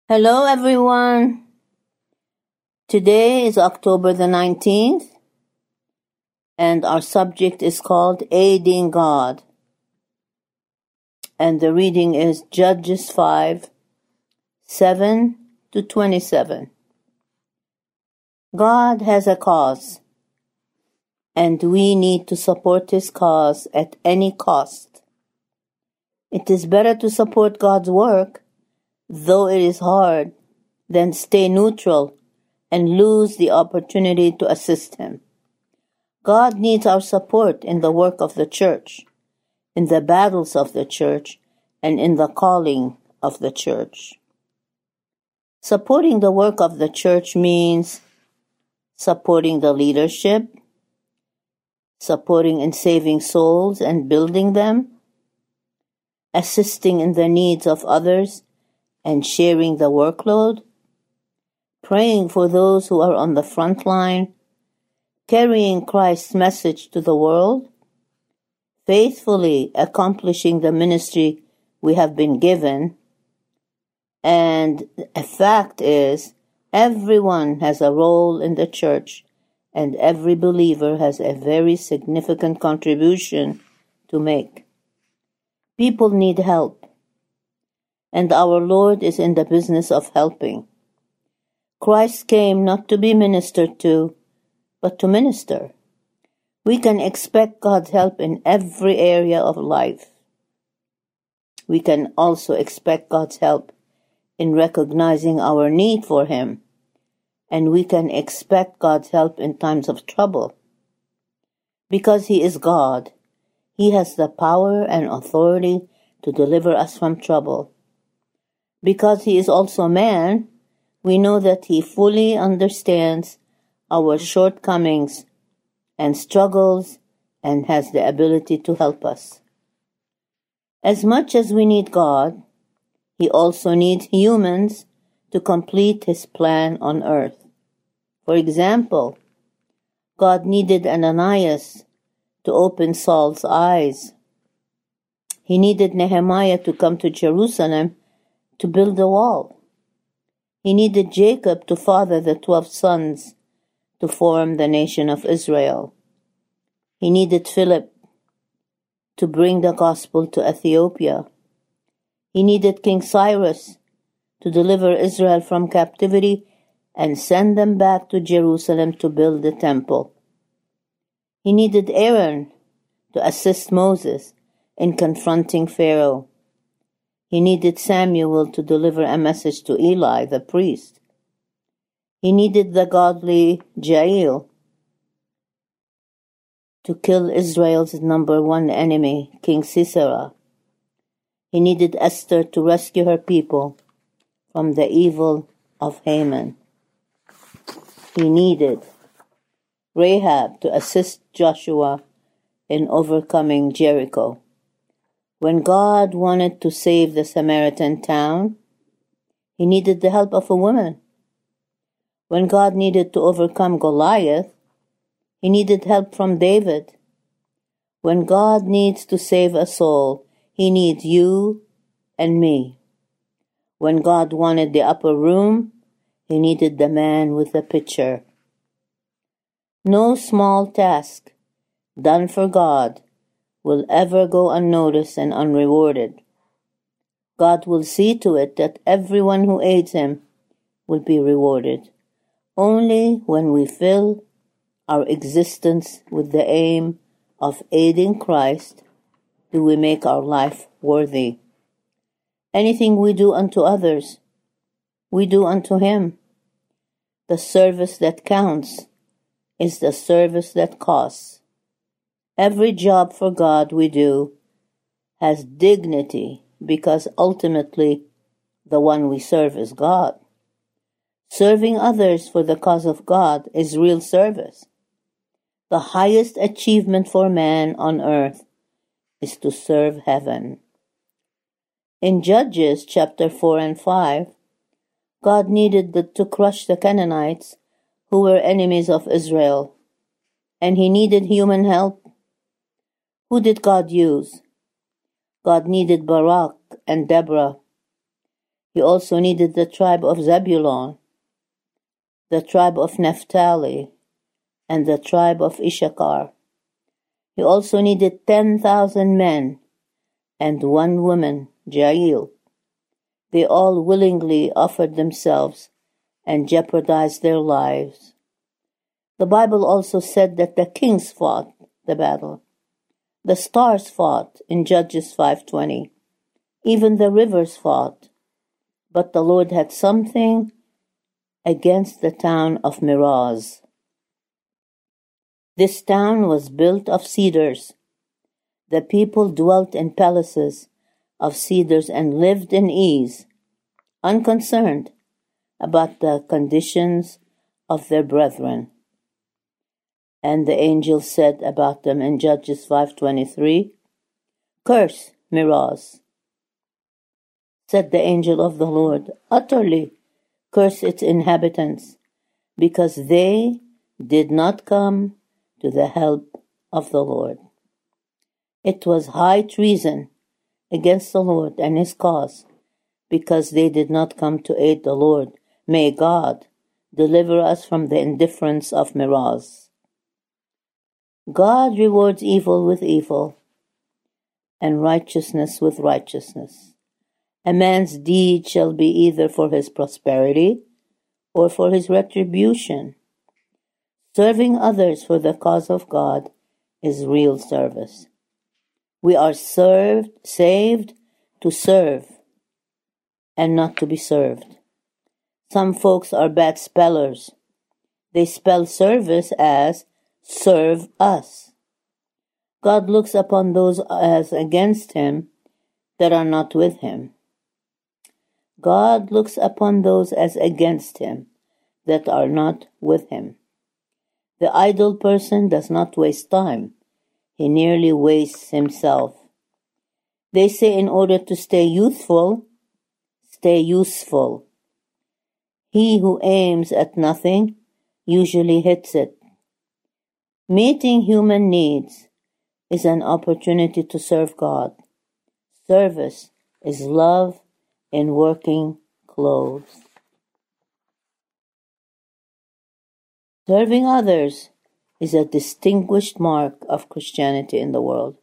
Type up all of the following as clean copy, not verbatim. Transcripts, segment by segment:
Hello, everyone. Today is October the 19th, and our subject is called Aiding God. And the reading is Judges 5:7-27. God has a cause, and we need to support his cause at any cost. It is better to support God's work, though it is hard, than stay neutral and lose the opportunity to assist him. God needs our support in the work of the church, in the battles of the church, and in the calling of the church. Supporting the work of the church means supporting the leadership, supporting in saving souls and building them, assisting in the needs of others and sharing the workload, praying for those who are on the front line, carrying Christ's message to the world, faithfully accomplishing the ministry we have been given. And a fact is, everyone has a role in the church, and every believer has a very significant contribution to make. People need help, and our Lord is in the business of helping. Christ came not to be ministered to, but to minister. We can expect God's help in every area of life. We can also expect God's help in recognizing our need for him, and we can expect God's help in times of trouble. Because he is God, he has the power and authority to deliver us from trouble. Because he is also man, we know that he fully understands our shortcomings and struggles and has the ability to help us. As much as we need God, he also needs humans to complete his plan on earth. For example, God needed Ananias to open Saul's eyes. He needed Nehemiah to come to Jerusalem to build the wall. He needed Jacob to father the 12 sons to form the nation of Israel. He needed Philip to bring the gospel to Ethiopia. He needed King Cyrus to deliver Israel from captivity and send them back to Jerusalem to build the temple. He needed Aaron to assist Moses in confronting Pharaoh. He needed Samuel to deliver a message to Eli, the priest. He needed the godly Jael to kill Israel's number one enemy, King Sisera. He needed Esther to rescue her people from the evil of Haman. He needed Rahab to assist Joshua in overcoming Jericho. When God wanted to save the Samaritan town, he needed the help of a woman. When God needed to overcome Goliath, he needed help from David. When God needs to save a soul, he needs you and me. When God wanted the upper room, he needed the man with the pitcher. No small task done for God will ever go unnoticed and unrewarded. God will see to it that everyone who aids him will be rewarded. Only when we fill our existence with the aim of aiding Christ do we make our life worthy. Anything we do unto others, we do unto him. The service that counts is the service that costs. Every job for God we do has dignity because ultimately the one we serve is God. Serving others for the cause of God is real service. The highest achievement for man on earth is to serve heaven. In Judges chapter 4 and 5, God needed to crush the Canaanites who were enemies of Israel, and he needed human help. Who did God use? God needed Barak and Deborah. He also needed the tribe of Zebulun, the tribe of Naphtali, and the tribe of Issachar. He also needed 10,000 men and one woman, Jael. They all willingly offered themselves and jeopardized their lives. The Bible also said that the kings fought the battle. The stars fought in Judges 5:20. Even the rivers fought. But the Lord had something against the town of Meroz. This town was built of cedars. The people dwelt in palaces of cedars and lived in ease, unconcerned about the conditions of their brethren. And the angel said about them in Judges 5:23, "Curse Meroz," said the angel of the Lord, "utterly curse its inhabitants, because they did not come to the help of the Lord." It was high treason against the Lord and his cause, because they did not come to aid the Lord. May God deliver us from the indifference of Meroz. God rewards evil with evil and righteousness with righteousness. A man's deed shall be either for his prosperity or for his retribution. Serving others for the cause of God is real service. We are saved to serve and not to be served. Some folks are bad spellers. They spell service as serve us. God looks upon those as against him that are not with him. God looks upon those as against him that are not with him. The idle person does not waste time. He nearly wastes himself. They say in order to stay youthful, stay useful. He who aims at nothing usually hits it. Meeting human needs is an opportunity to serve God. Service is love in working clothes. Serving others is a distinguished mark of Christianity in the world.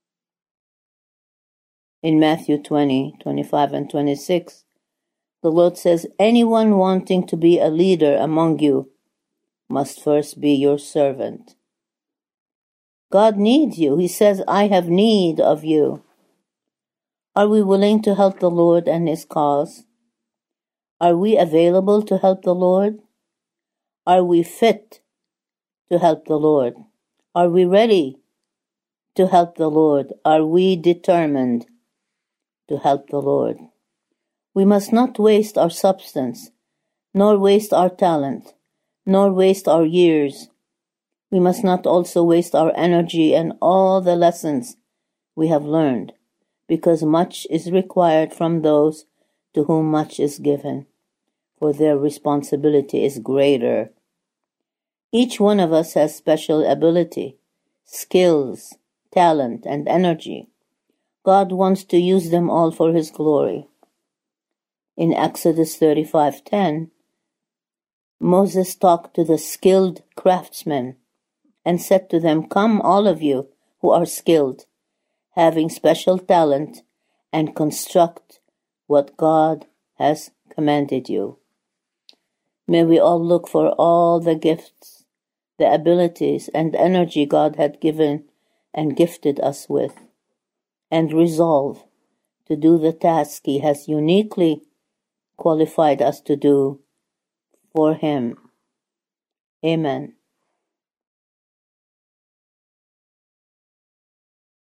In Matthew 20:25 and 26, the Lord says, "Anyone wanting to be a leader among you must first be your servant." God needs you. He says, "I have need of you." Are we willing to help the Lord and his cause? Are we available to help the Lord? Are we fit to help the Lord? Are we ready to help the Lord? Are we determined to help the Lord? We must not waste our substance, nor waste our talent, nor waste our years. We must not also waste our energy and all the lessons we have learned, because much is required from those to whom much is given, for their responsibility is greater. Each one of us has special ability, skills, talent, and energy. God wants to use them all for his glory. In Exodus 35:10, Moses talked to the skilled craftsmen and said to them, "Come, all of you who are skilled, having special talent, and construct what God has commanded you." May we all look for all the gifts, the abilities, and energy God had given and gifted us with, and resolve to do the task he has uniquely qualified us to do for him. Amen.